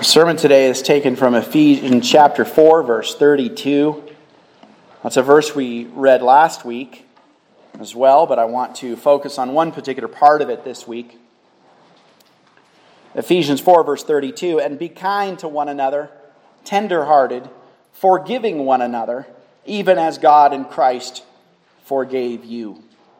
Our sermon today is taken from Ephesians chapter 4, verse 32. That's a verse we read last week as well, but I want to focus on one particular part of it this week. Ephesians 4, verse 32, "And be kind to one another, tender-hearted, forgiving one another, even as God in Christ forgave you."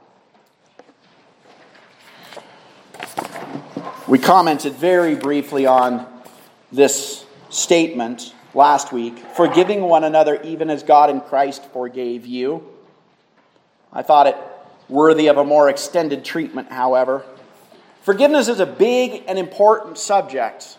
We commented very briefly on this statement last week, forgiving one another even as God in Christ forgave you. I thought it worthy of a more extended treatment, however. Forgiveness is a big and important subject.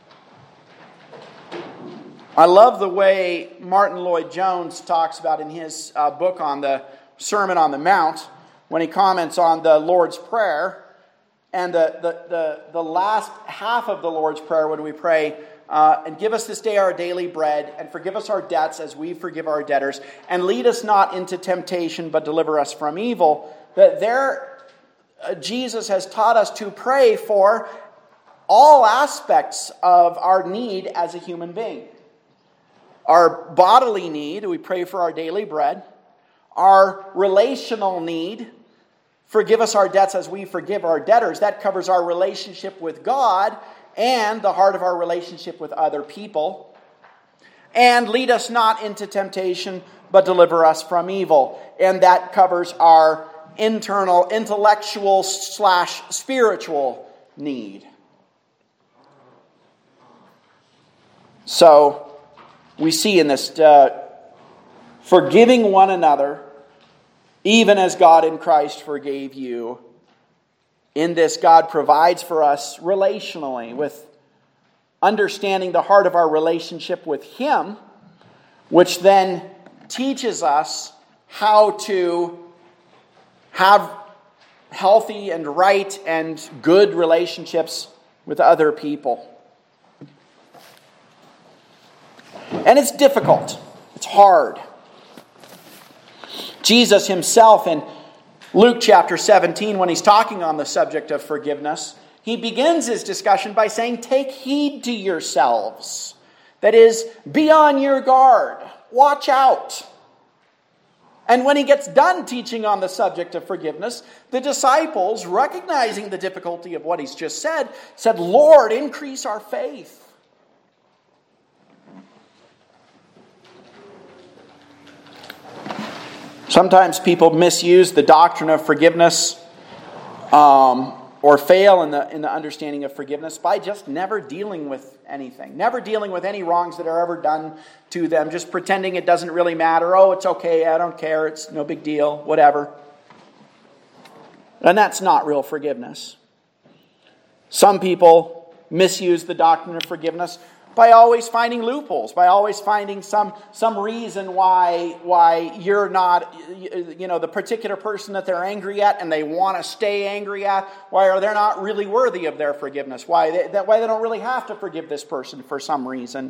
I love the way Martin Lloyd-Jones talks about in his book on the Sermon on the Mount, when he comments on the Lord's Prayer. And the last half of the Lord's Prayer, when we pray, and give us this day our daily bread, and forgive us our debts as we forgive our debtors, and lead us not into temptation, but deliver us from evil. That there, Jesus has taught us to pray for all aspects of our need as a human being. Our bodily need, we pray for our daily bread. Our relational need, forgive us our debts as we forgive our debtors. That covers our relationship with God and the heart of our relationship with other people. And lead us not into temptation, but deliver us from evil. And that covers our internal, intellectual / spiritual need. So, we see in this, forgiving one another, even as God in Christ forgave you. In this, God provides for us relationally with understanding the heart of our relationship with Him, which then teaches us how to have healthy and right and good relationships with other people. And it's difficult. It's hard. Jesus himself in Luke chapter 17, when he's talking on the subject of forgiveness, he begins his discussion by saying, "Take heed to yourselves." That is, be on your guard. Watch out. And when he gets done teaching on the subject of forgiveness, the disciples, recognizing the difficulty of what he's just said, "Lord, increase our faith." Sometimes people misuse the doctrine of forgiveness or fail in the understanding of forgiveness by just never dealing with anything. Never dealing with any wrongs that are ever done to them. Just pretending it doesn't really matter. Oh, it's okay, I don't care, it's no big deal, whatever. And that's not real forgiveness. Some people misuse the doctrine of forgiveness by always finding loopholes, by always finding some reason why you're not, the particular person that they're angry at and they want to stay angry at, why they're not really worthy of their forgiveness, why they don't really have to forgive this person for some reason.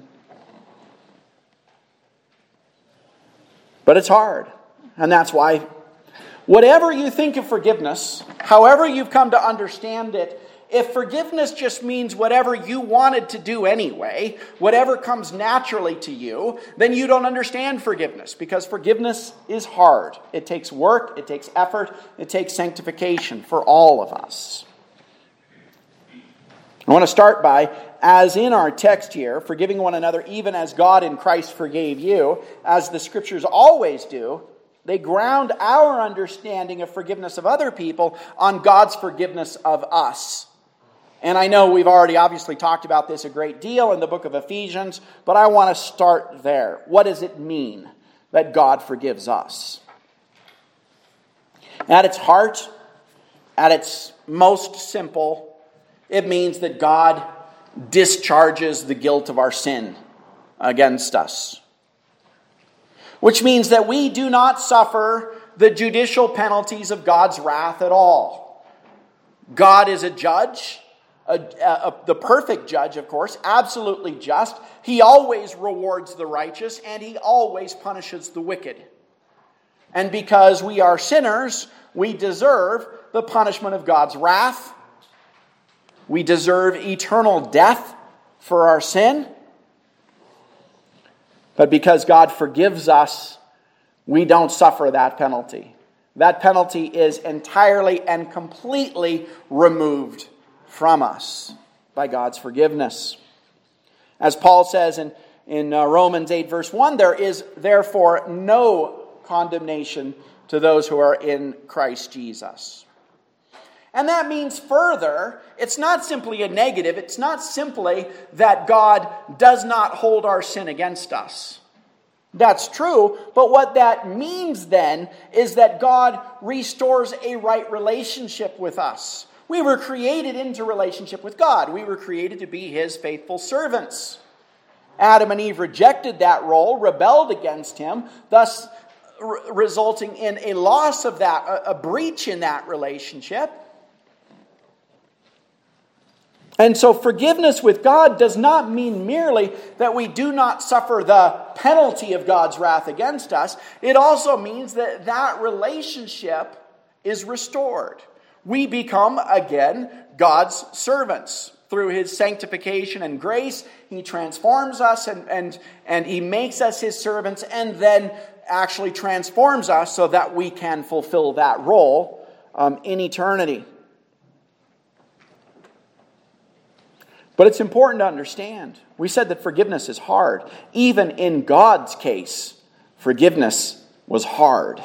But it's hard, and that's why whatever you think of forgiveness, however you've come to understand it, if forgiveness just means whatever you wanted to do anyway, whatever comes naturally to you, then you don't understand forgiveness, because forgiveness is hard. It takes work, it takes effort, it takes sanctification for all of us. I want to start by, as in our text here, forgiving one another even as God in Christ forgave you, as the Scriptures always do. They ground our understanding of forgiveness of other people on God's forgiveness of us. And I know we've already obviously talked about this a great deal in the book of Ephesians, but I want to start there. What does it mean that God forgives us? At its heart, at its most simple, it means that God discharges the guilt of our sin against us. Which means that we do not suffer the judicial penalties of God's wrath at all. God is a judge. The perfect judge, of course, absolutely just. He always rewards the righteous, and He always punishes the wicked. And because we are sinners, we deserve the punishment of God's wrath. We deserve eternal death for our sin. But because God forgives us, we don't suffer that penalty. That penalty is entirely and completely removed from us by God's forgiveness. As Paul says in Romans 8 verse 1, there is therefore no condemnation to those who are in Christ Jesus. And that means further, it's not simply a negative. It's not simply that God does not hold our sin against us. That's true, but what that means then is that God restores a right relationship with us. We were created into relationship with God. We were created to be His faithful servants. Adam and Eve rejected that role, rebelled against Him, thus resulting in a loss of that, a breach in that relationship. And so forgiveness with God does not mean merely that we do not suffer the penalty of God's wrath against us. It also means that that relationship is restored. We become, again, God's servants. Through His sanctification and grace, He transforms us and He makes us His servants and then actually transforms us so that we can fulfill that role in eternity. But it's important to understand. We said that forgiveness is hard. Even in God's case, forgiveness was hard.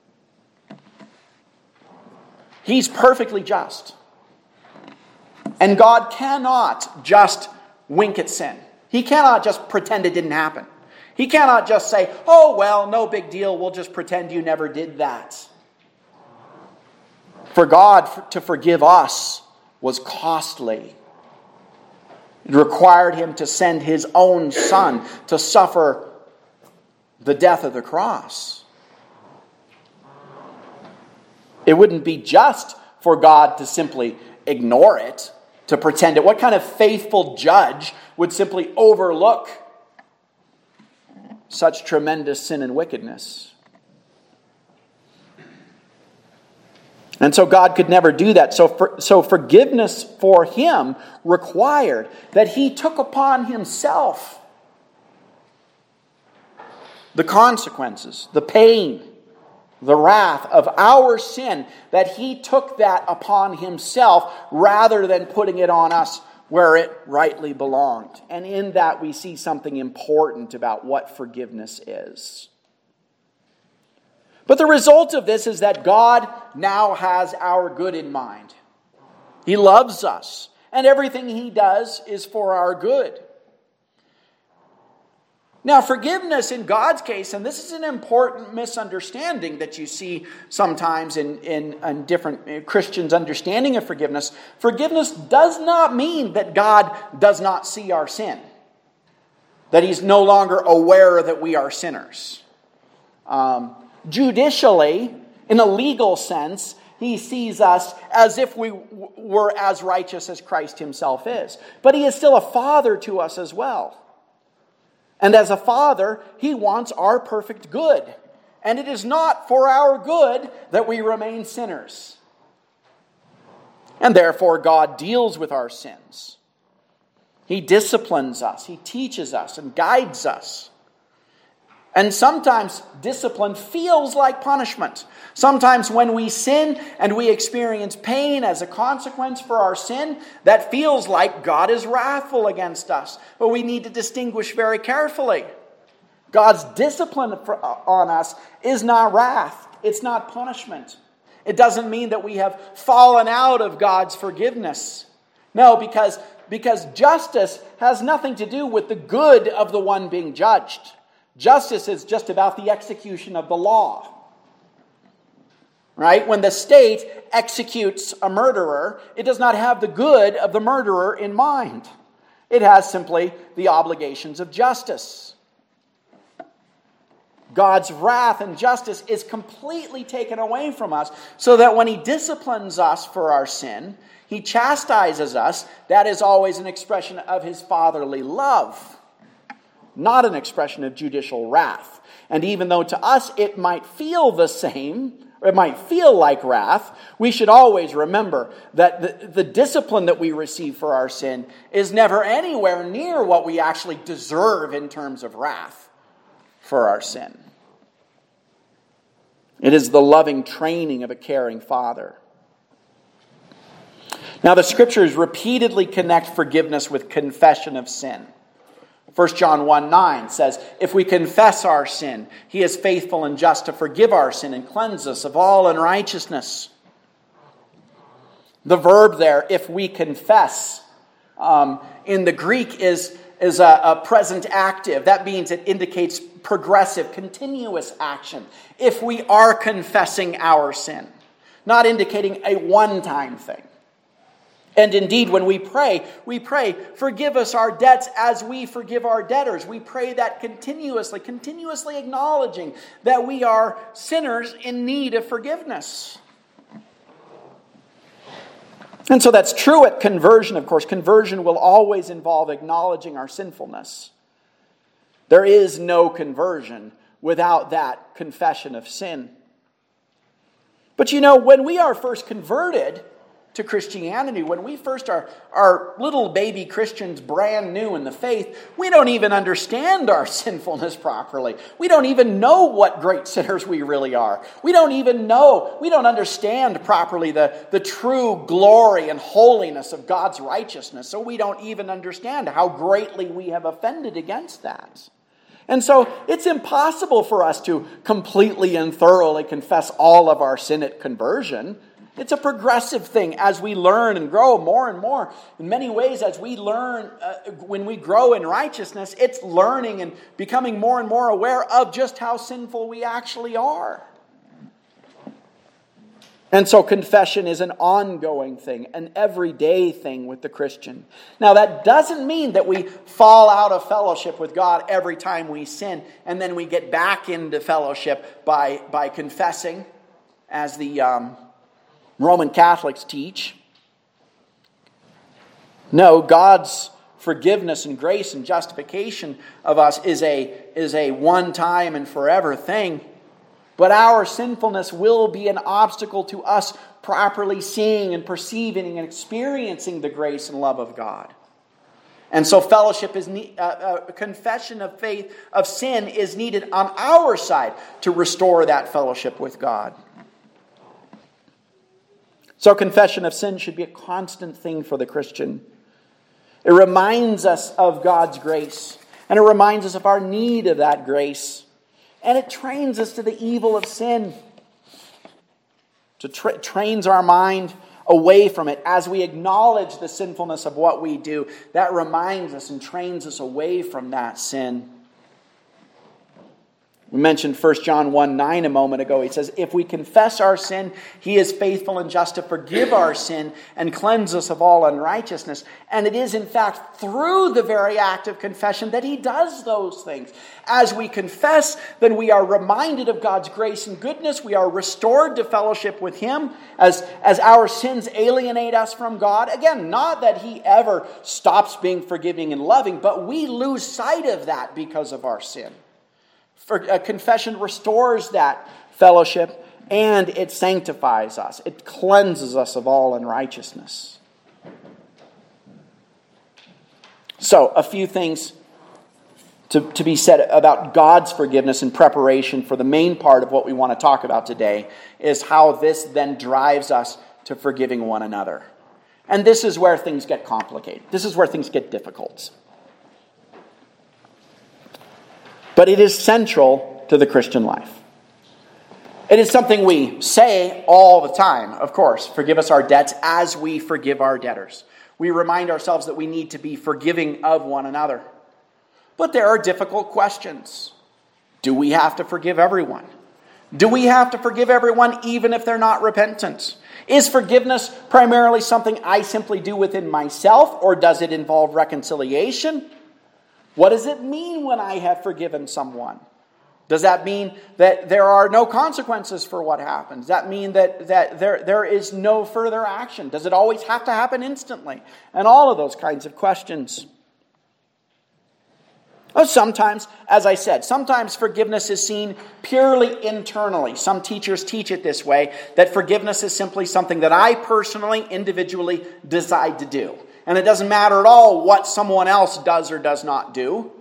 He's perfectly just. And God cannot just wink at sin. He cannot just pretend it didn't happen. He cannot just say, oh, well, no big deal. We'll just pretend you never did that. For God to forgive us was costly. It required Him to send His own Son to suffer the death of the cross. It wouldn't be just for God to simply ignore it, to pretend it. What kind of faithful judge would simply overlook such tremendous sin and wickedness? And so God could never do that. So forgiveness for Him required that He took upon Himself the consequences, the pain, the wrath of our sin, that He took that upon Himself rather than putting it on us where it rightly belonged. And in that we see something important about what forgiveness is. But the result of this is that God now has our good in mind. He loves us, and everything He does is for our good. Now, forgiveness in God's case, and this is an important misunderstanding that you see sometimes in different Christians' understanding of forgiveness. Forgiveness does not mean that God does not see our sin, that He's no longer aware that we are sinners. Judicially, in a legal sense, He sees us as if we were as righteous as Christ Himself is. But He is still a Father to us as well. And as a Father, He wants our perfect good. And it is not for our good that we remain sinners. And therefore, God deals with our sins. He disciplines us. He teaches us and guides us. And sometimes discipline feels like punishment. Sometimes when we sin and we experience pain as a consequence for our sin, that feels like God is wrathful against us. But we need to distinguish very carefully. God's discipline on us is not wrath. It's not punishment. It doesn't mean that we have fallen out of God's forgiveness. No, because justice has nothing to do with the good of the one being judged. Justice is just about the execution of the law. Right? When the state executes a murderer, it does not have the good of the murderer in mind. It has simply the obligations of justice. God's wrath and justice is completely taken away from us, so that when He disciplines us for our sin, He chastises us. That is always an expression of His fatherly love, not an expression of judicial wrath. And even though to us it might feel the same, or it might feel like wrath, we should always remember that the discipline that we receive for our sin is never anywhere near what we actually deserve in terms of wrath for our sin. It is the loving training of a caring father. Now, the Scriptures repeatedly connect forgiveness with confession of sin. 1 John 1:9 says, if we confess our sin, He is faithful and just to forgive our sin and cleanse us of all unrighteousness. The verb there, if we confess, in the Greek is a present active. That means it indicates progressive, continuous action. If we are confessing our sin, not indicating a one-time thing. And indeed, when we pray, forgive us our debts as we forgive our debtors. We pray that continuously acknowledging that we are sinners in need of forgiveness. And so that's true at conversion, of course. Conversion will always involve acknowledging our sinfulness. There is no conversion without that confession of sin. But when we are first converted to Christianity, when we first are little baby Christians brand new in the faith, we don't even understand our sinfulness properly. We don't even know what great sinners we really are. We don't understand properly the true glory and holiness of God's righteousness. So we don't even understand how greatly we have offended against that. And so it's impossible for us to completely and thoroughly confess all of our sin at conversion. It's a progressive thing as we learn and grow more and more. In many ways, as we learn, when we grow in righteousness, it's learning and becoming more and more aware of just how sinful we actually are. And so confession is an ongoing thing, an everyday thing with the Christian. Now, that doesn't mean that we fall out of fellowship with God every time we sin, and then we get back into fellowship by confessing, as the Roman Catholics teach. No, God's forgiveness and grace and justification of us is a one-time and forever thing. But our sinfulness will be an obstacle to us properly seeing and perceiving and experiencing the grace and love of God. And so fellowship is confession of faith of sin is needed on our side to restore that fellowship with God. So confession of sin should be a constant thing for the Christian. It reminds us of God's grace, and it reminds us of our need of that grace. And it trains us to the evil of sin. Trains our mind away from it as we acknowledge the sinfulness of what we do. That reminds us and trains us away from that sin. We mentioned 1 John 1:9 a moment ago. He says, if we confess our sin, He is faithful and just to forgive our sin and cleanse us of all unrighteousness. And it is in fact through the very act of confession that He does those things. As we confess, then we are reminded of God's grace and goodness. We are restored to fellowship with Him as our sins alienate us from God. Again, not that He ever stops being forgiving and loving, but we lose sight of that because of our sin. Confession restores that fellowship and it sanctifies us. It cleanses us of all unrighteousness. So, a few things to be said about God's forgiveness in preparation for the main part of what we want to talk about today is how this then drives us to forgiving one another. And this is where things get complicated. This is where things get difficult. But it is central to the Christian life. It is something we say all the time, of course. Forgive us our debts as we forgive our debtors. We remind ourselves that we need to be forgiving of one another. But there are difficult questions. Do we have to forgive everyone? Do we have to forgive everyone even if they're not repentant? Is forgiveness primarily something I simply do within myself, or does it involve reconciliation? What does it mean when I have forgiven someone? Does that mean that there are no consequences for what happens? Does that mean that there is no further action? Does it always have to happen instantly? And all of those kinds of questions. Sometimes, as I said, sometimes forgiveness is seen purely internally. Some teachers teach it this way, that forgiveness is simply something that I personally, individually decide to do. And it doesn't matter at all what someone else does or does not do.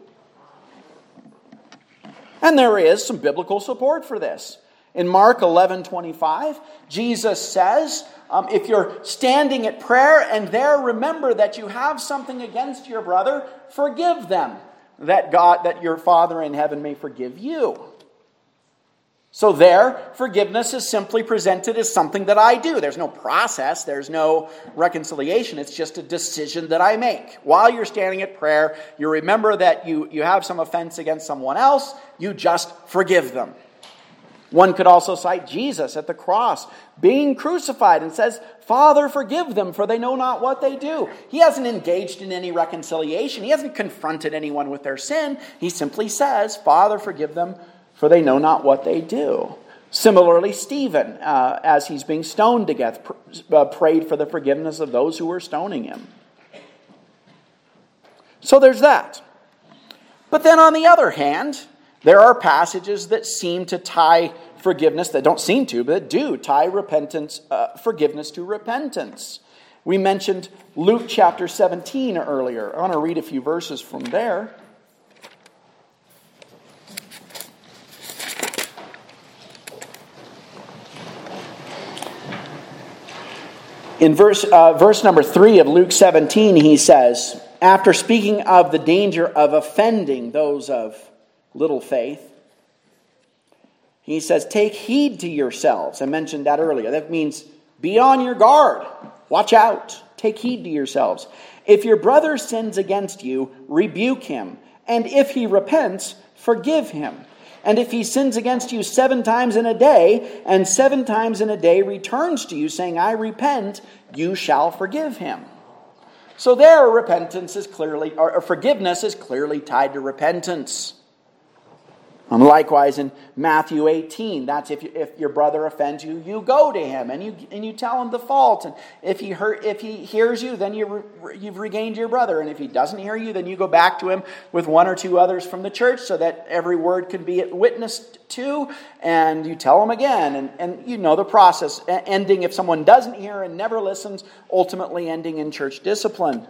And there is some biblical support for this. In Mark 11:25, Jesus says, if you're standing at prayer and there remember that you have something against your brother, forgive them, that your Father in heaven may forgive you. So there, forgiveness is simply presented as something that I do. There's no process, there's no reconciliation. It's just a decision that I make. While you're standing at prayer, you remember that you have some offense against someone else, you just forgive them. One could also cite Jesus at the cross, being crucified, and says, Father, forgive them, for they know not what they do. He hasn't engaged in any reconciliation. He hasn't confronted anyone with their sin. He simply says, Father, forgive them, for they know not what they do. Similarly, Stephen, as he's being stoned to death, prayed for the forgiveness of those who were stoning him. So there's that. But then on the other hand, there are passages that seem to tie forgiveness, that don't seem to, but do tie forgiveness to repentance. We mentioned Luke chapter 17 earlier. I want to read a few verses from there. In verse number 3 of Luke 17, he says, after speaking of the danger of offending those of little faith, he says, take heed to yourselves. I mentioned that earlier. That means be on your guard. Watch out. Take heed to yourselves. If your brother sins against you, rebuke him. And if he repents, forgive him. And if he sins against you 7 times in a day, and 7 times in a day returns to you, saying, I repent, you shall forgive him. So there, forgiveness is clearly tied to repentance. Likewise in Matthew 18, that's if your brother offends you, you go to him and you tell him the fault. And if he hears you, then you've regained your brother. And if he doesn't hear you, then you go back to him with 1 or 2 others from the church, so that every word can be witnessed to. And you tell him again, and you know the process, ending if someone doesn't hear and never listens, ultimately ending in church discipline.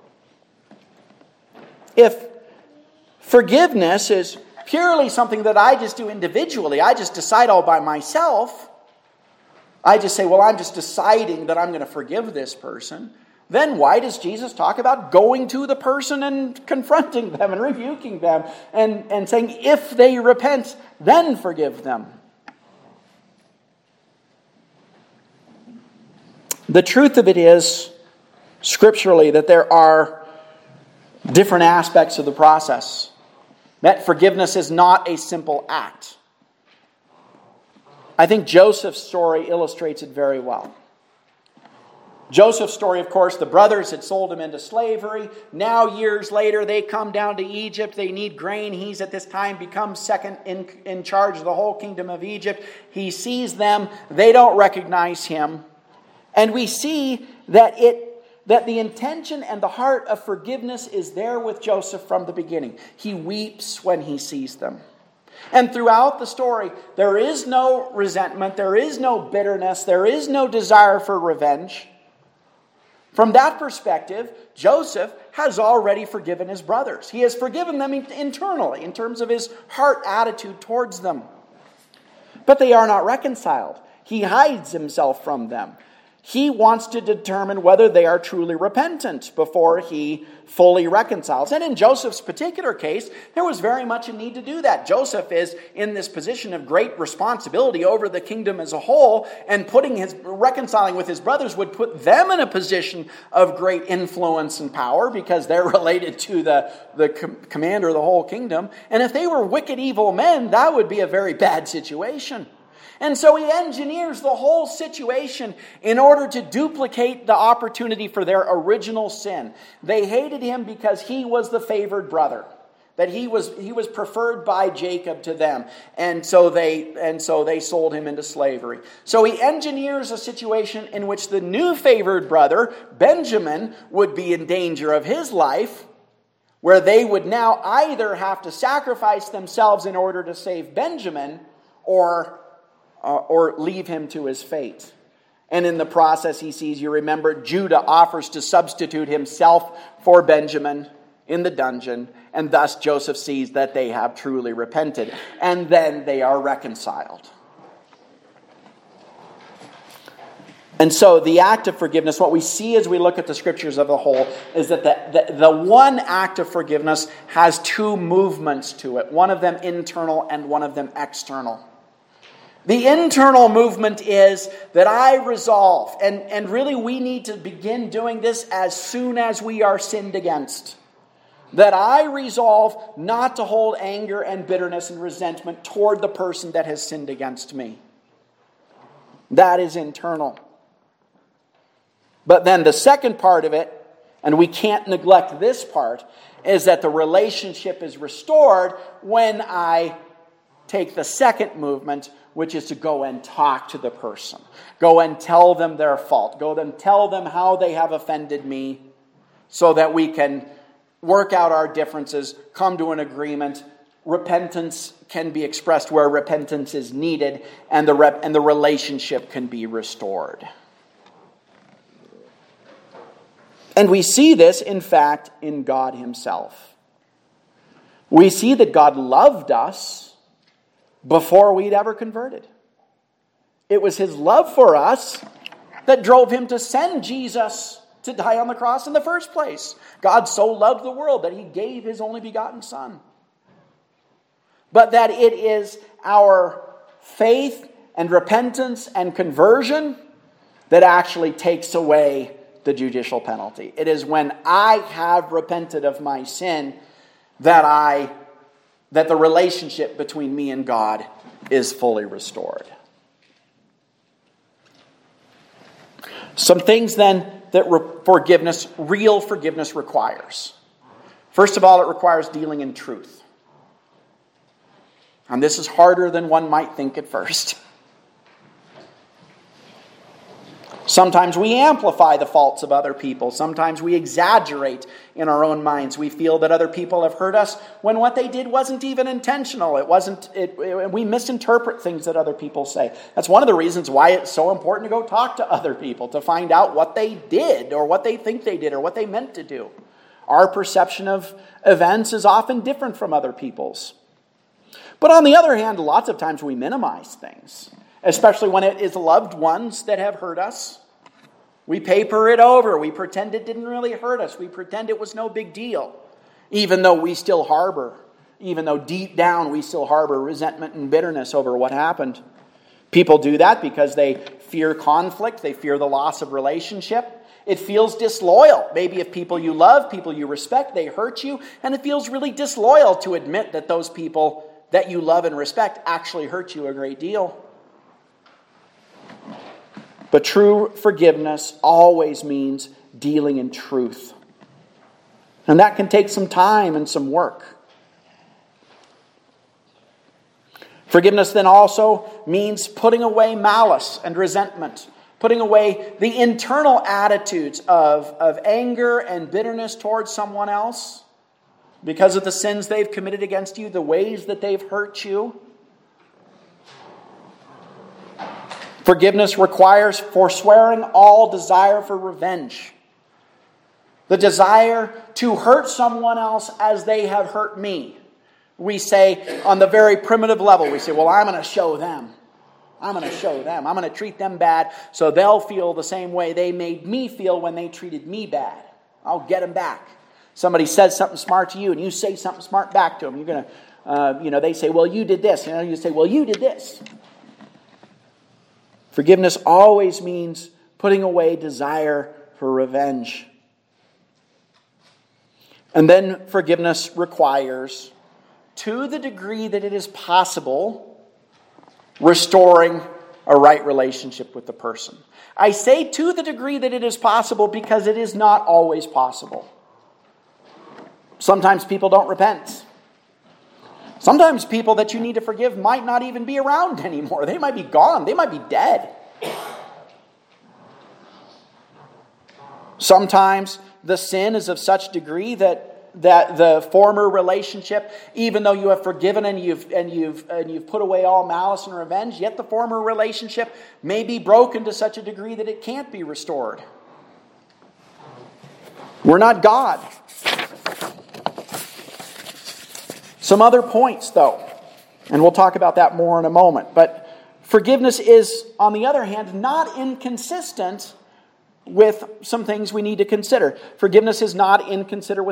If forgiveness is purely something that I just do individually, I just decide all by myself, I just say, well, I'm just deciding that I'm going to forgive this person, then why does Jesus talk about going to the person and confronting them and rebuking them and saying, if they repent, then forgive them? The truth of it is, scripturally, that there are different aspects of the process. That forgiveness is not a simple act. I think Joseph's story illustrates it very well. Joseph's story, of course, the brothers had sold him into slavery. Now, years later, they come down to Egypt. They need grain. He's at this time become second in charge of the whole kingdom of Egypt. He sees them. They don't recognize him. And we see that the intention and the heart of forgiveness is there with Joseph from the beginning. He weeps when he sees them. And throughout the story, there is no resentment, there is no bitterness, there is no desire for revenge. From that perspective, Joseph has already forgiven his brothers. He has forgiven them internally, in terms of his heart attitude towards them. But they are not reconciled. He hides himself from them. He wants to determine whether they are truly repentant before he fully reconciles. And in Joseph's particular case, there was very much a need to do that. Joseph is in this position of great responsibility over the kingdom as a whole, and reconciling with his brothers would put them in a position of great influence and power, because they're related to the commander of the whole kingdom. And if they were wicked, evil men, that would be a very bad situation. And so he engineers the whole situation in order to duplicate the opportunity for their original sin. They hated him because he was the favored brother, that he was preferred by Jacob to them, and so they sold him into slavery. So he engineers a situation in which the new favored brother, Benjamin, would be in danger of his life, where they would now either have to sacrifice themselves in order to save Benjamin or leave him to his fate. And in the process, he sees, you remember, Judah offers to substitute himself for Benjamin in the dungeon, and thus Joseph sees that they have truly repented, and then they are reconciled. And so the act of forgiveness, what we see as we look at the scriptures as a whole, is that the one act of forgiveness has two movements to it. One of them internal and one of them external. The internal movement is that I resolve, and really we need to begin doing this as soon as we are sinned against. That I resolve not to hold anger and bitterness and resentment toward the person that has sinned against me. That is internal. But then the second part of it, and we can't neglect this part, is that the relationship is restored when I take the second movement, which is to go and talk to the person. Go and tell them their fault. Go and tell them how they have offended me so that we can work out our differences, come to an agreement. Repentance can be expressed where repentance is needed, and the relationship can be restored. And we see this, in fact, in God himself. We see that God loved us before we'd ever converted. It was his love for us that drove him to send Jesus to die on the cross in the first place. God so loved the world that he gave his only begotten Son. But that it is our faith and repentance and conversion that actually takes away the judicial penalty. It is when I have repented of my sin that the relationship between me and God is fully restored. Some things then that real forgiveness requires. First of all, it requires dealing in truth. And this is harder than one might think at first. Sometimes we amplify the faults of other people. Sometimes we exaggerate in our own minds. We feel that other people have hurt us when what they did wasn't even intentional. We misinterpret things that other people say. That's one of the reasons why it's so important to go talk to other people, to find out what they did or what they think they did or what they meant to do. Our perception of events is often different from other people's. But on the other hand, lots of times we minimize things, especially when it is loved ones that have hurt us. We paper it over. We pretend it didn't really hurt us. We pretend it was no big deal, even though deep down we still harbor resentment and bitterness over what happened. People do that because they fear conflict. They fear the loss of relationship. It feels disloyal. Maybe if people you love, people you respect, they hurt you, and it feels really disloyal to admit that those people that you love and respect actually hurt you a great deal. But true forgiveness always means dealing in truth. And that can take some time and some work. Forgiveness then also means putting away malice and resentment, putting away the internal attitudes of anger and bitterness towards someone else because of the sins they've committed against you, the ways that they've hurt you. Forgiveness requires forswearing all desire for revenge. The desire to hurt someone else as they have hurt me. We say on the very primitive level, we say, well, I'm going to show them. I'm going to show them. I'm going to treat them bad so they'll feel the same way they made me feel when they treated me bad. I'll get them back. Somebody says something smart to you and you say something smart back to them. You're going to, they say, well, you did this. You say, well, you did this. Forgiveness always means putting away desire for revenge. And then forgiveness requires, to the degree that it is possible, restoring a right relationship with the person. I say to the degree that it is possible because it is not always possible. Sometimes people don't repent. Sometimes people that you need to forgive might not even be around anymore. They might be gone. They might be dead. Sometimes the sin is of such degree that that the former relationship, even though you have forgiven and you've put away all malice and revenge, yet the former relationship may be broken to such a degree that it can't be restored. We're not God. Some other points, though, and we'll talk about that more in a moment. But forgiveness is, on the other hand, not inconsistent with some things we need to consider. Forgiveness is not inconsistent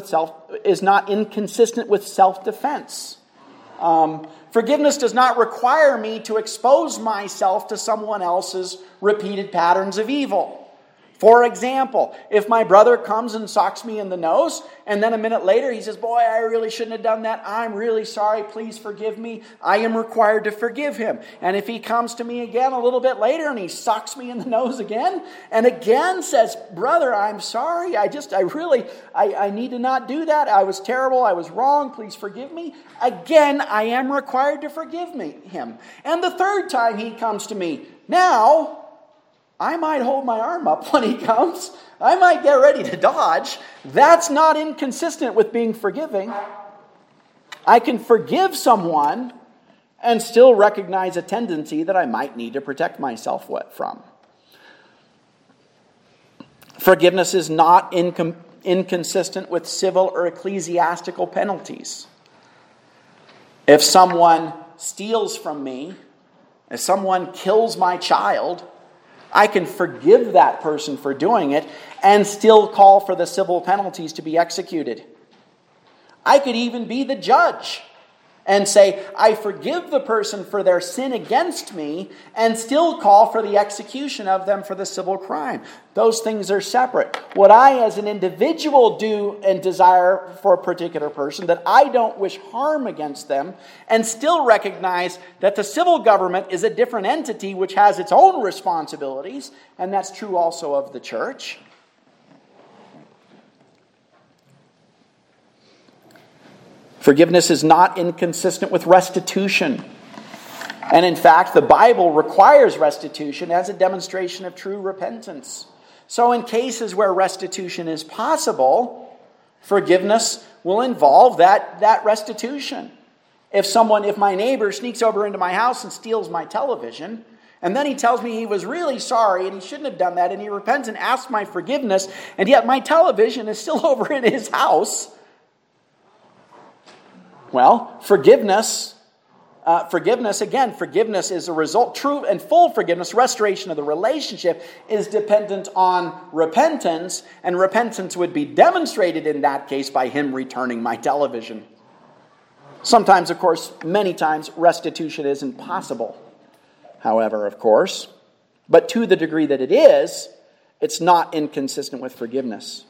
with self-defense. Forgiveness does not require me to expose myself to someone else's repeated patterns of evil. For example, if my brother comes and socks me in the nose, and then a minute later he says, "Boy, I really shouldn't have done that. I'm really sorry. Please forgive me." I am required to forgive him. And if he comes to me again a little bit later and he socks me in the nose again, and again says, "Brother, I'm sorry. I need to not do that. I was terrible. I was wrong. Please forgive me." Again, I am required to forgive him. And the third time he comes to me, now I might hold my arm up when he comes. I might get ready to dodge. That's not inconsistent with being forgiving. I can forgive someone and still recognize a tendency that I might need to protect myself from. Forgiveness is not inconsistent with civil or ecclesiastical penalties. If someone steals from me, if someone kills my child, I can forgive that person for doing it and still call for the civil penalties to be executed. I could even be the judge and say, I forgive the person for their sin against me and still call for the execution of them for the civil crime. Those things are separate. What I as an individual do and desire for a particular person, that I don't wish harm against them, and still recognize that the civil government is a different entity which has its own responsibilities, and that's true also of the church. Forgiveness is not inconsistent with restitution. And in fact, the Bible requires restitution as a demonstration of true repentance. So in cases where restitution is possible, forgiveness will involve that restitution. If my neighbor sneaks over into my house and steals my television, and then he tells me he was really sorry and he shouldn't have done that, and he repents and asks my forgiveness, and yet my television is still over in his house, well, forgiveness is a result. True and full forgiveness, restoration of the relationship, is dependent on repentance, and repentance would be demonstrated in that case by him returning my television. Sometimes, of course, many times, restitution isn't possible. However, of course, but to the degree that it is, it's not inconsistent with forgiveness.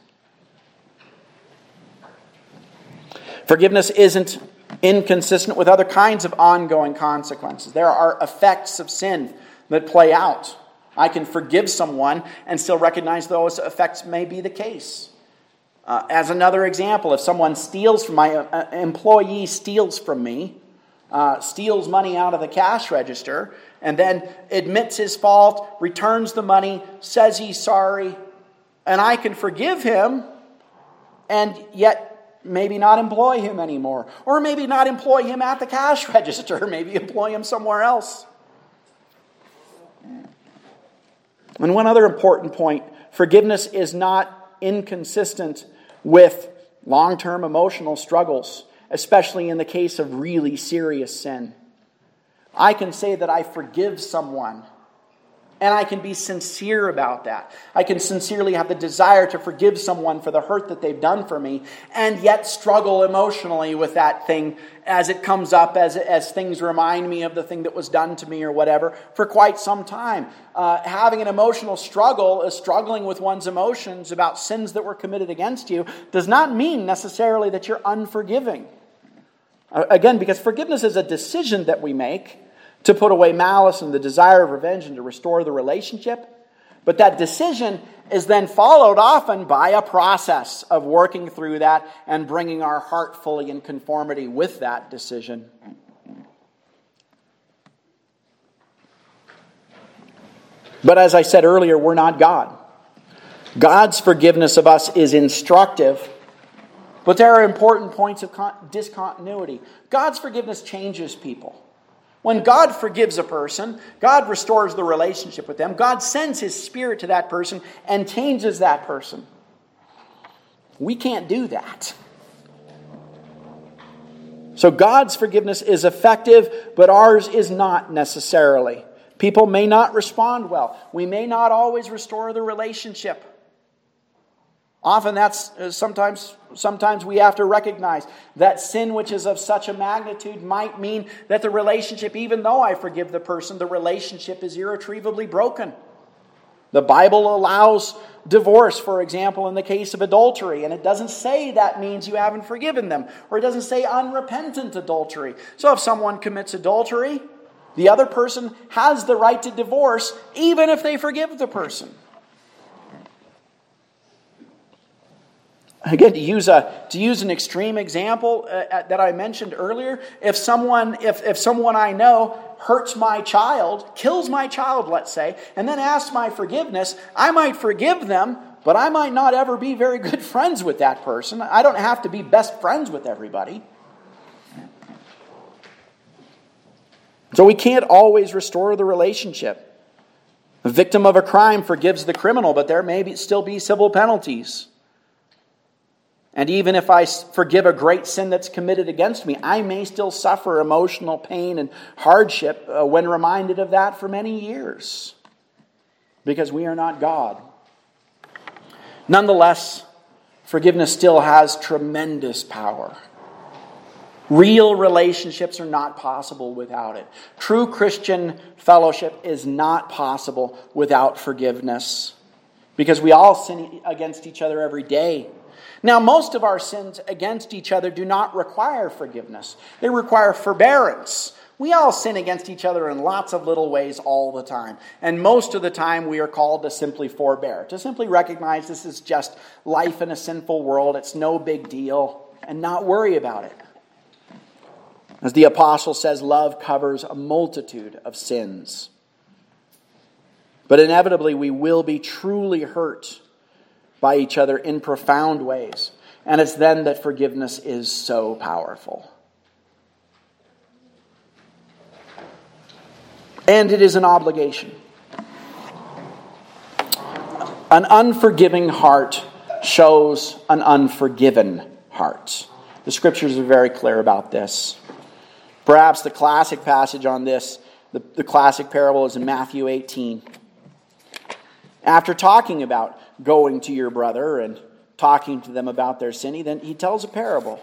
Forgiveness isn't inconsistent with other kinds of ongoing consequences. There are effects of sin that play out. I can forgive someone and still recognize those effects may be the case. As another example, if someone steals from my employee steals from me, steals money out of the cash register, and then admits his fault, returns the money, says he's sorry, and I can forgive him, and yet maybe not employ him anymore. Or maybe not employ him at the cash register. Maybe employ him somewhere else. And one other important point, forgiveness is not inconsistent with long-term emotional struggles, especially in the case of really serious sin. I can say that I forgive someone, and I can be sincere about that. I can sincerely have the desire to forgive someone for the hurt that they've done for me, and yet struggle emotionally with that thing as it comes up, as things remind me of the thing that was done to me or whatever, for quite some time. Having an emotional struggle, struggling with one's emotions about sins that were committed against you, does not mean necessarily that you're unforgiving. Again, because forgiveness is a decision that we make to put away malice and the desire of revenge and to restore the relationship. But that decision is then followed often by a process of working through that and bringing our heart fully in conformity with that decision. But as I said earlier, we're not God. God's forgiveness of us is instructive, But there are important points of discontinuity. God's forgiveness changes people. When God forgives a person, God restores the relationship with them. God sends His Spirit to that person and changes that person. We can't do that. So God's forgiveness is effective, but ours is not necessarily. People may not respond well. We may not always restore the relationship. Often that's sometimes we have to recognize that sin which is of such a magnitude might mean that the relationship, even though I forgive the person, the relationship is irretrievably broken. The Bible allows divorce, for example, in the case of adultery, and it doesn't say that means you haven't forgiven them, or it doesn't say unrepentant adultery. So if someone commits adultery, the other person has the right to divorce, even if they forgive the person. Again, to use an extreme example that I mentioned earlier, if someone I know hurts my child, kills my child, let's say, and then asks my forgiveness, I might forgive them, but I might not ever be very good friends with that person. I don't have to be best friends with everybody. So we can't always restore the relationship. The victim of a crime forgives the criminal, but there may still be civil penalties. And even if I forgive a great sin that's committed against me, I may still suffer emotional pain and hardship when reminded of that for many years. Because we are not God. Nonetheless, forgiveness still has tremendous power. Real relationships are not possible without it. True Christian fellowship is not possible without forgiveness. Because we all sin against each other every day. Now, most of our sins against each other do not require forgiveness. They require forbearance. We all sin against each other in lots of little ways all the time. And most of the time we are called to simply forbear. To simply recognize this is just life in a sinful world. It's no big deal. And not worry about it. As the apostle says, love covers a multitude of sins. But inevitably we will be truly hurt by each other in profound ways. And it's then that forgiveness is so powerful. And it is an obligation. An unforgiving heart shows an unforgiven heart. The Scriptures are very clear about this. Perhaps the classic passage on this, the classic parable, is in Matthew 18. After talking about going to your brother and talking to them about their sin, he tells a parable.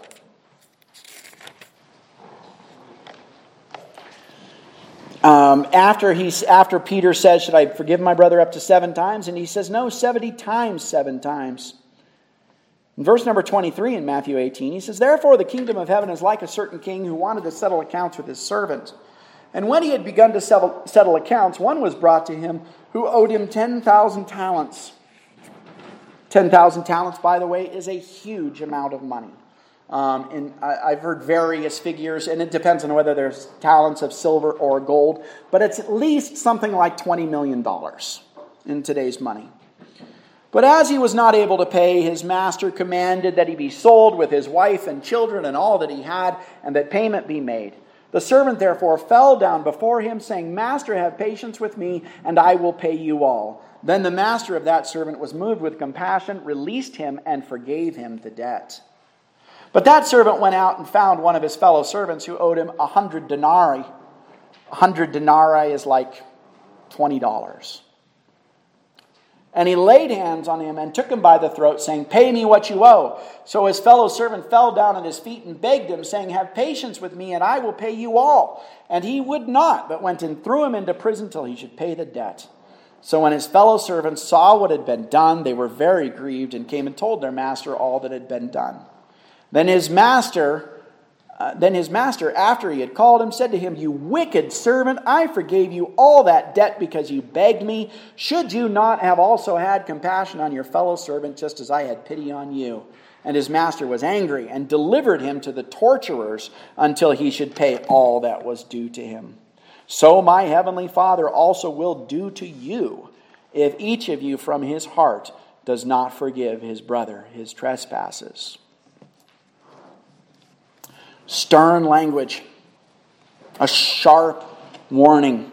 After Peter says, should I forgive my brother up to 7 times? And he says, no, 70 times 7 times. In verse number 23 in Matthew 18, he says, therefore the kingdom of heaven is like a certain king who wanted to settle accounts with his servant. And when he had begun to settle accounts, one was brought to him who owed him 10,000 talents. 10,000 talents, by the way, is a huge amount of money. I've heard various figures, and it depends on whether there's talents of silver or gold, but it's at least something like $20 million in today's money. But as he was not able to pay, his master commanded that he be sold with his wife and children and all that he had, and that payment be made. The servant therefore fell down before him, saying, Master, have patience with me, and I will pay you all. Then the master of that servant was moved with compassion, released him, and forgave him the debt. But that servant went out and found one of his fellow servants who owed him 100 denarii. 100 denarii is like $20. And he laid hands on him and took him by the throat, saying, Pay me what you owe. So his fellow servant fell down at his feet and begged him, saying, Have patience with me, and I will pay you all. And he would not, but went and threw him into prison till he should pay the debt. So when his fellow servants saw what had been done, they were very grieved, and came and told their master all that had been done. Then his master, after he had called him, said to him, You wicked servant, I forgave you all that debt because you begged me. Should you not have also had compassion on your fellow servant, just as I had pity on you? And his master was angry and delivered him to the torturers until he should pay all that was due to him. So my heavenly Father also will do to you, if each of you from his heart does not forgive his brother his trespasses. Stern language. A sharp warning.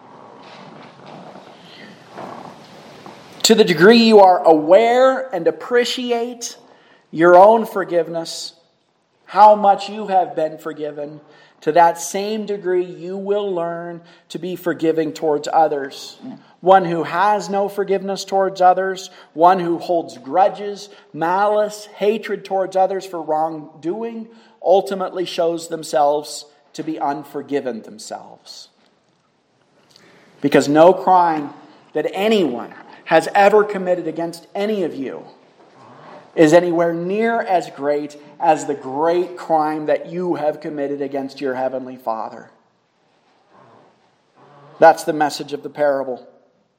To the degree you are aware and appreciate your own forgiveness, how much you have been forgiven, to that same degree you will learn to be forgiving towards others. One who has no forgiveness towards others, one who holds grudges, malice, hatred towards others for wrongdoing, ultimately shows themselves to be unforgiven themselves. Because no crime that anyone has ever committed against any of you is anywhere near as great as the great crime that you have committed against your Heavenly Father. That's the message of the parable.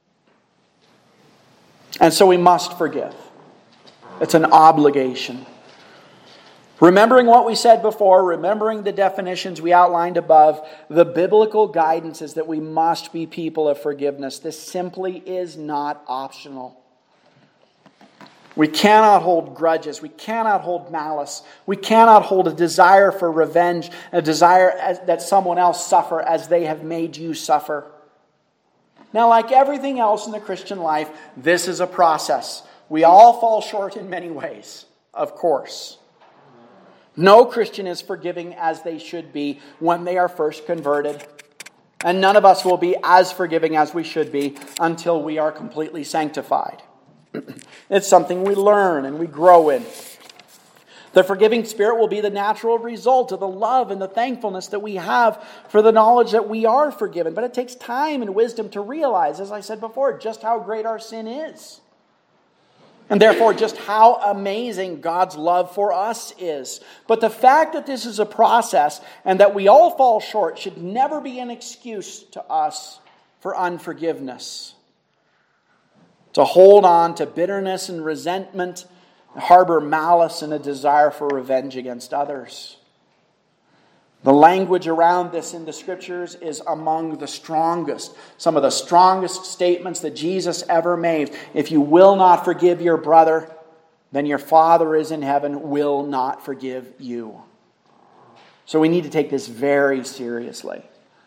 And so we must forgive. It's an obligation. Remembering what we said before, remembering the definitions we outlined above, the biblical guidance is that we must be people of forgiveness. This simply is not optional. We cannot hold grudges. We cannot hold malice. We cannot hold a desire for revenge, a desire that someone else suffer as they have made you suffer. Now, like everything else in the Christian life, this is a process. We all fall short in many ways, of course. No Christian is forgiving as they should be when they are first converted. And none of us will be as forgiving as we should be until we are completely sanctified. It's something we learn and we grow in. The forgiving spirit will be the natural result of the love and the thankfulness that we have for the knowledge that we are forgiven. But it takes time and wisdom to realize, as I said before, just how great our sin is. And therefore, just how amazing God's love for us is. But the fact that this is a process and that we all fall short should never be an excuse to us for unforgiveness. To hold on to bitterness and resentment, harbor malice and a desire for revenge against others. The language around this in the Scriptures is among the strongest. Some of the strongest statements that Jesus ever made. If you will not forgive your brother, then your Father is in heaven will not forgive you. So we need to take this very seriously.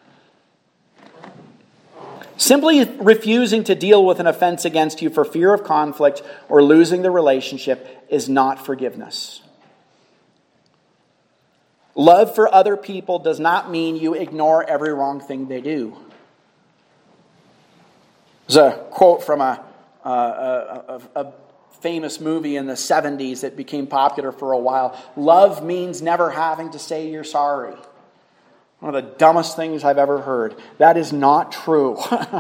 Simply refusing to deal with an offense against you for fear of conflict or losing the relationship is not forgiveness. Love for other people does not mean you ignore every wrong thing they do. There's a quote from a famous movie in the 70s that became popular for a while. Love means never having to say you're sorry. One of the dumbest things I've ever heard. That is not true.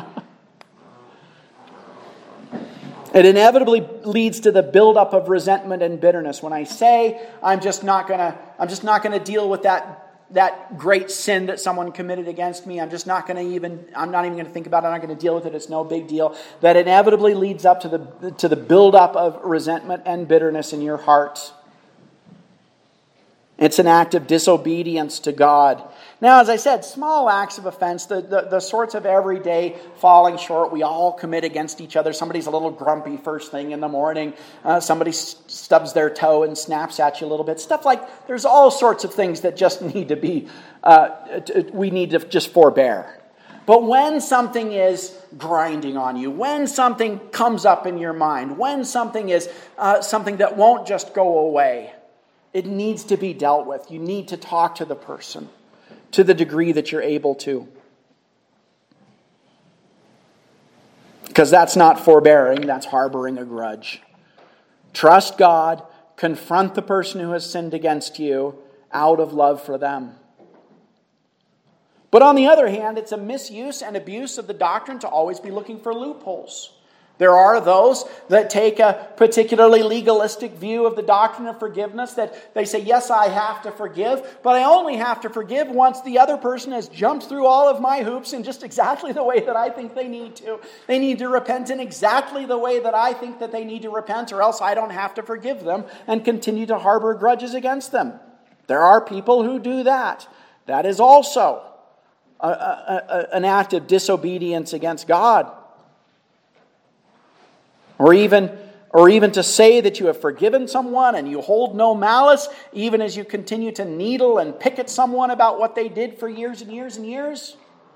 It inevitably leads to the buildup of resentment and bitterness. When I say I'm just not gonna deal with that great sin that someone committed against me. I'm not even going to think about it. I'm not going to deal with it. It's no big deal. That inevitably leads up to the buildup of resentment and bitterness in your heart. It's an act of disobedience to God. Now, as I said, small acts of offense, the sorts of everyday falling short we all commit against each other. Somebody's a little grumpy first thing in the morning. Somebody stubs their toe and snaps at you a little bit. Stuff like, there's all sorts of things that just need to be, we need to just forbear. But when something is grinding on you, when something comes up in your mind, when something is something that won't just go away, it needs to be dealt with. You need to talk to the person to the degree that you're able to. Because that's not forbearing, that's harboring a grudge. Trust God, confront the person who has sinned against you out of love for them. But on the other hand, it's a misuse and abuse of the doctrine to always be looking for loopholes. There are those that take a particularly legalistic view of the doctrine of forgiveness, that they say, yes, I have to forgive, but I only have to forgive once the other person has jumped through all of my hoops in just exactly the way that I think they need to. They need to repent in exactly the way that I think that they need to repent, or else I don't have to forgive them and continue to harbor grudges against them. There are people who do that. That is also an act of disobedience against God. Or even or even to say that you have forgiven someone and you hold no malice, even as you continue to needle and pick at someone about what they did for years and years and years?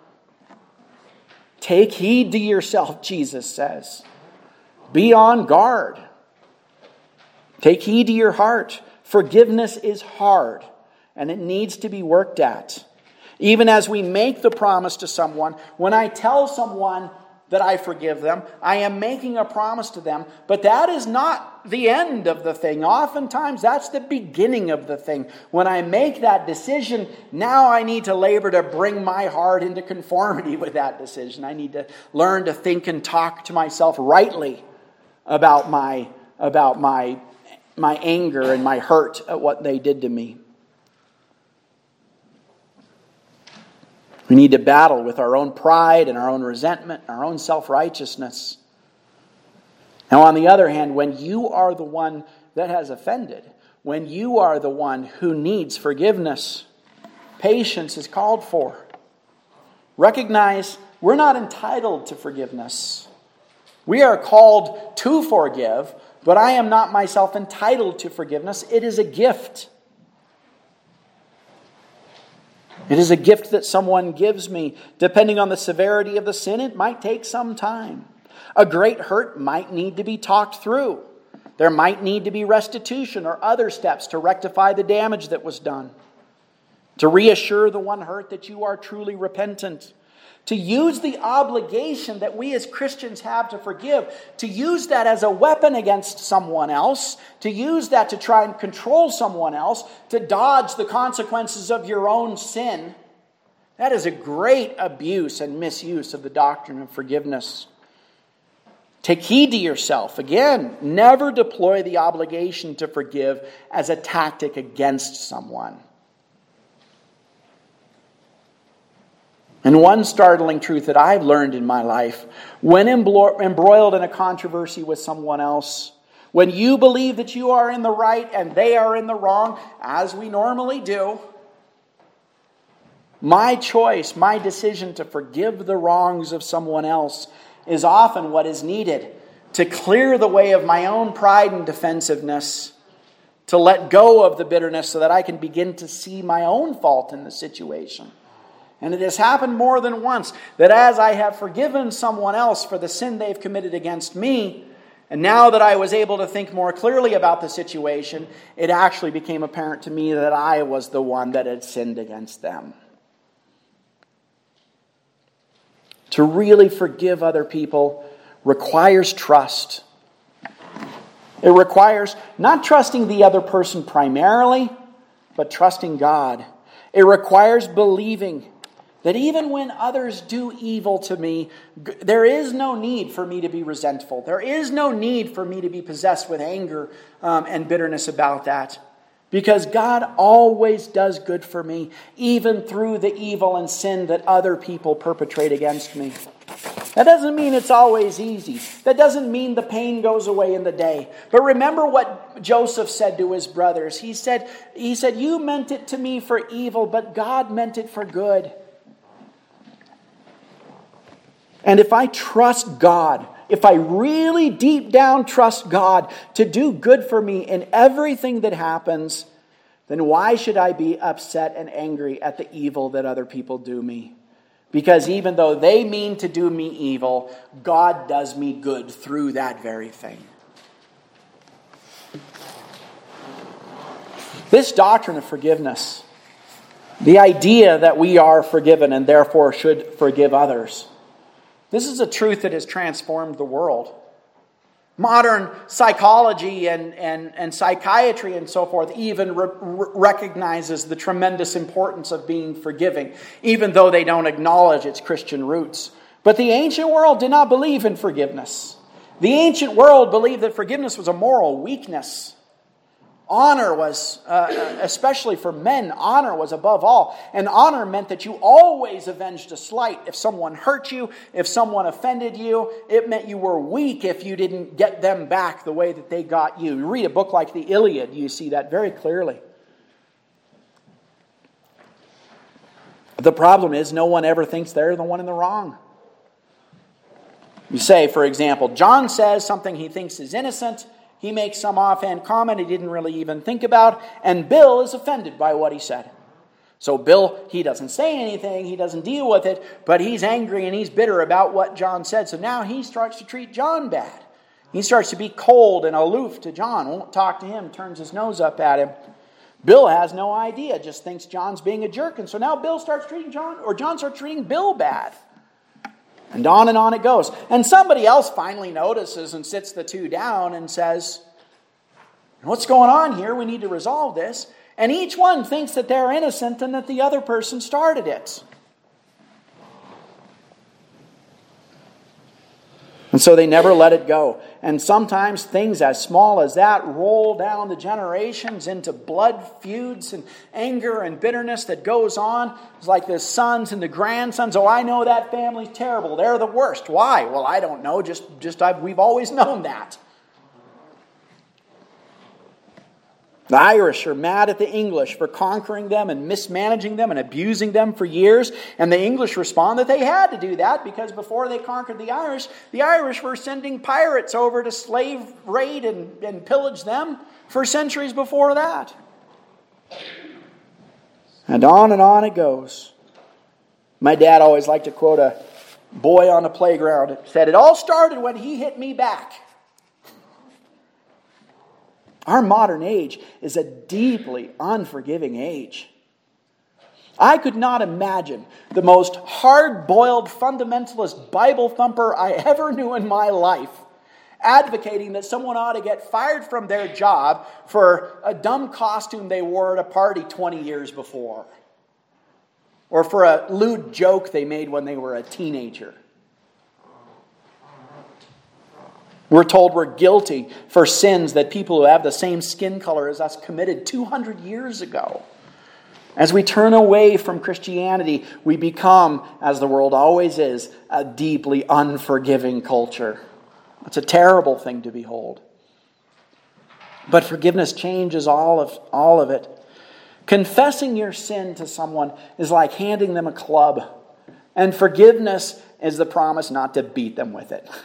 Take heed to yourself, Jesus says. Be on guard. Take heed to your heart. Forgiveness is hard, and it needs to be worked at. Even as we make the promise to someone, when I tell someone that I forgive them, I am making a promise to them, but that is not the end of the thing. Oftentimes, that's the beginning of the thing. When I make that decision, now I need to labor to bring my heart into conformity with that decision. I need to learn to think and talk to myself rightly about my anger and my hurt at what they did to me. We need to battle with our own pride and our own resentment, and our own self-righteousness. Now, on the other hand, when you are the one that has offended, when you are the one who needs forgiveness, patience is called for. Recognize we're not entitled to forgiveness. We are called to forgive, but I am not myself entitled to forgiveness. It is a gift. It is a gift that someone gives me. Depending on the severity of the sin, it might take some time. A great hurt might need to be talked through. There might need to be restitution or other steps to rectify the damage that was done. To reassure the one hurt that you are truly repentant. To use the obligation that we as Christians have to forgive, to use that as a weapon against someone else, to use that to try and control someone else, to dodge the consequences of your own sin, that is a great abuse and misuse of the doctrine of forgiveness. Take heed to yourself. Again, never deploy the obligation to forgive as a tactic against someone. And one startling truth that I've learned in my life, when embroiled in a controversy with someone else, when you believe that you are in the right and they are in the wrong, as we normally do, my choice, my decision to forgive the wrongs of someone else is often what is needed to clear the way of my own pride and defensiveness, to let go of the bitterness so that I can begin to see my own fault in the situation. And it has happened more than once that as I have forgiven someone else for the sin they've committed against me, and now that I was able to think more clearly about the situation, it actually became apparent to me that I was the one that had sinned against them. To really forgive other people requires trust. It requires not trusting the other person primarily, but trusting God. It requires believing that even when others do evil to me, there is no need for me to be resentful. There is no need for me to be possessed with anger and bitterness about that. Because God always does good for me, even through the evil and sin that other people perpetrate against me. That doesn't mean it's always easy. That doesn't mean the pain goes away in the day. But remember what Joseph said to his brothers. He said, "You meant it to me for evil, but God meant it for good." And if I trust God, if I really deep down trust God to do good for me in everything that happens, then why should I be upset and angry at the evil that other people do me? Because even though they mean to do me evil, God does me good through that very thing. This doctrine of forgiveness, the idea that we are forgiven and therefore should forgive others, this is a truth that has transformed the world. Modern psychology and psychiatry and so forth even recognizes the tremendous importance of being forgiving, even though they don't acknowledge its Christian roots. But the ancient world did not believe in forgiveness. The ancient world believed that forgiveness was a moral weakness. Honor was, especially for men, honor was above all. And honor meant that you always avenged a slight. If someone hurt you, if someone offended you, it meant you were weak if you didn't get them back the way that they got you. You read a book like the Iliad, you see that very clearly. The problem is no one ever thinks they're the one in the wrong. You say, for example, John says something he thinks is innocent. He makes some offhand comment he didn't really even think about, and Bill is offended by what he said. So Bill, he doesn't say anything, he doesn't deal with it, but he's angry and he's bitter about what John said. So now he starts to treat John bad. He starts to be cold and aloof to John, won't talk to him, turns his nose up at him. Bill has no idea, just thinks John's being a jerk. And so now Bill starts treating John, or John starts treating Bill bad. And on it goes. And somebody else finally notices and sits the two down and says, what's going on here? We need to resolve this. And each one thinks that they're innocent and that the other person started it. And so they never let it go. And sometimes things as small as that roll down the generations into blood feuds and anger and bitterness that goes on. It's like the sons and the grandsons. Oh, I know that family's terrible. They're the worst. Why? Well, I don't know. We've always known that. The Irish are mad at the English for conquering them and mismanaging them and abusing them for years. And the English respond that they had to do that because before they conquered the Irish were sending pirates over to slave raid and pillage them for centuries before that. And on it goes. My dad always liked to quote a boy on the playground. It said, "It all started when he hit me back." Our modern age is a deeply unforgiving age. I could not imagine the most hard-boiled fundamentalist Bible thumper I ever knew in my life advocating that someone ought to get fired from their job for a dumb costume they wore at a party 20 years before, or for a lewd joke they made when they were a teenager. We're told we're guilty for sins that people who have the same skin color as us committed 200 years ago. As we turn away from Christianity, we become, as the world always is, a deeply unforgiving culture. It's a terrible thing to behold. But forgiveness changes all of it. Confessing your sin to someone is like handing them a club. And forgiveness is the promise not to beat them with it.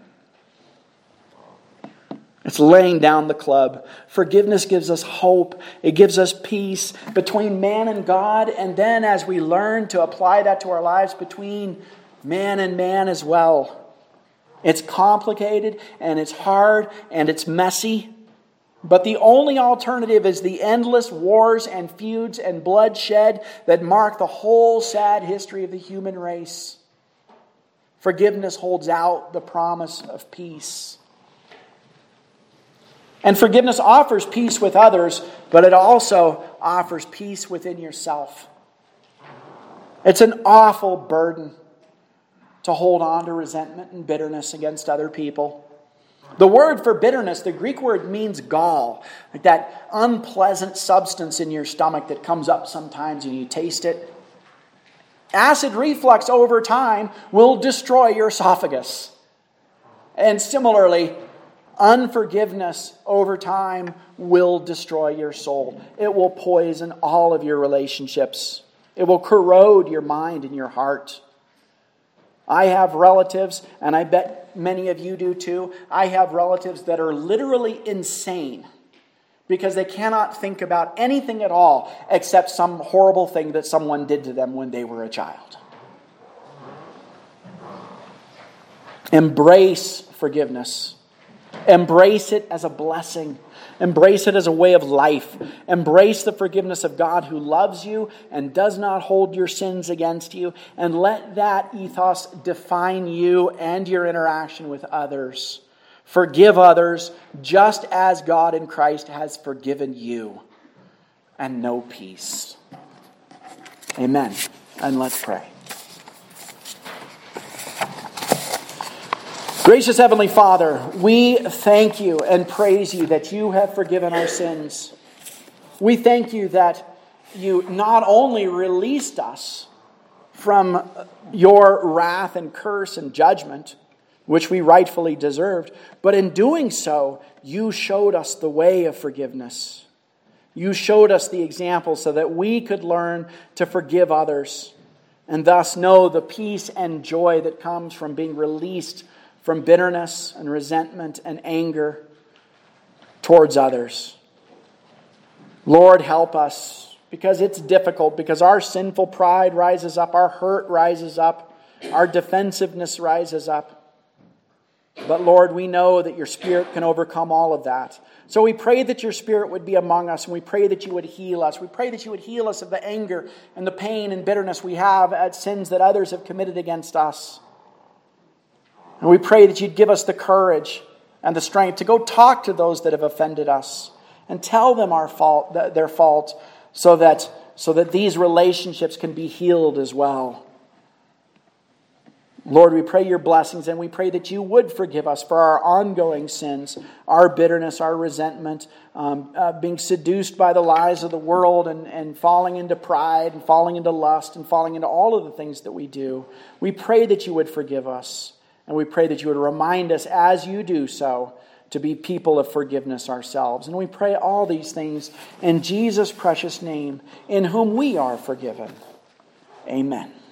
It's laying down the club. Forgiveness gives us hope. It gives us peace between man and God. And then as we learn to apply that to our lives, between man and man as well. It's complicated and it's hard and it's messy. But the only alternative is the endless wars and feuds and bloodshed that mark the whole sad history of the human race. Forgiveness holds out the promise of peace. And forgiveness offers peace with others, but it also offers peace within yourself. It's an awful burden to hold on to resentment and bitterness against other people. The word for bitterness, the Greek word, means gall, like that unpleasant substance in your stomach that comes up sometimes and you taste it. Acid reflux over time will destroy your esophagus. And similarly, unforgiveness over time will destroy your soul. It will poison all of your relationships. It will corrode your mind and your heart. I have relatives, and I bet many of you do too. I have relatives that are literally insane because they cannot think about anything at all except some horrible thing that someone did to them when they were a child. Embrace forgiveness. Embrace it as a blessing. Embrace it as a way of life. Embrace the forgiveness of God who loves you and does not hold your sins against you. And let that ethos define you and your interaction with others. Forgive others just as God in Christ has forgiven you. And know peace. Amen. And let's pray. Gracious Heavenly Father, we thank you and praise you that you have forgiven our sins. We thank you that you not only released us from your wrath and curse and judgment, which we rightfully deserved, but in doing so, you showed us the way of forgiveness. You showed us the example so that we could learn to forgive others and thus know the peace and joy that comes from being released from bitterness and resentment and anger towards others. Lord, help us, because it's difficult, because our sinful pride rises up, our hurt rises up, our defensiveness rises up. But Lord, we know that your Spirit can overcome all of that. So we pray that your Spirit would be among us, and we pray that you would heal us. We pray that you would heal us of the anger and the pain and bitterness we have at sins that others have committed against us. And we pray that you'd give us the courage and the strength to go talk to those that have offended us and tell them their fault, so that these relationships can be healed as well. Lord, we pray your blessings, and we pray that you would forgive us for our ongoing sins, our bitterness, our resentment, being seduced by the lies of the world and falling into pride and falling into lust and falling into all of the things that we do. We pray that you would forgive us, and we pray that you would remind us as you do so to be people of forgiveness ourselves. And we pray all these things in Jesus' precious name, in whom we are forgiven. Amen.